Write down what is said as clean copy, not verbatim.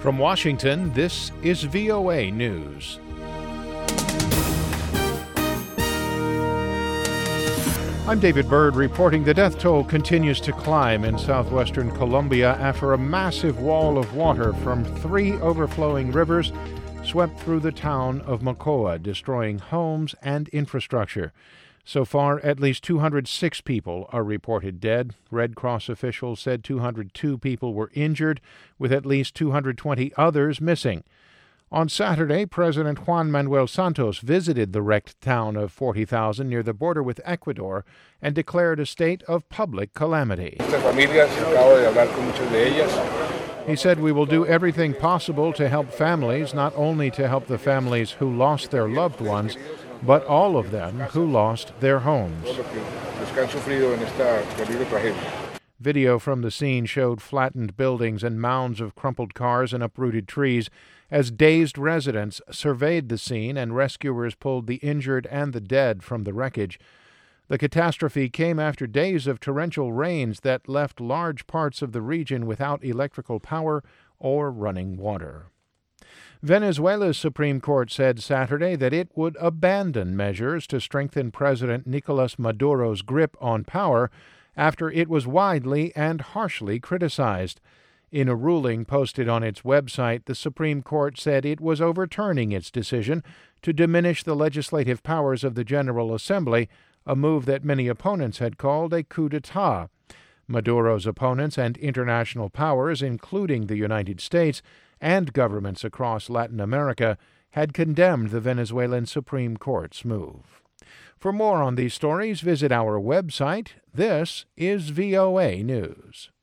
From Washington, this is VOA News. I'm David Byrd reporting the death toll continues to climb in southwestern Colombia after a massive wall of water from 3 overflowing rivers swept through the town of Mocoa, destroying homes and infrastructure. So far, at least 206 people are reported dead. Red Cross officials said 202 people were injured, with at least 220 others missing. On Saturday, President Juan Manuel Santos visited the wrecked town of 40,000 near the border with Ecuador and declared a state of public calamity. He said, "We will do everything possible to help families, not only to help the families who lost their loved ones, but all of them who lost their homes." Video from the scene showed flattened buildings and mounds of crumpled cars and uprooted trees as dazed residents surveyed the scene and rescuers pulled the injured and the dead from the wreckage. The catastrophe came after days of torrential rains that left large parts of the region without electrical power or running water. Venezuela's Supreme Court said Saturday that it would abandon measures to strengthen President Nicolas Maduro's grip on power after it was widely and harshly criticized. In a ruling posted on its website, the Supreme Court said it was overturning its decision to diminish the legislative powers of the General Assembly, a move that many opponents had called a coup d'etat. Maduro's opponents and international powers, including the United States, and governments across Latin America had condemned the Venezuelan Supreme Court's move. For more on these stories, visit our website. This is VOA News.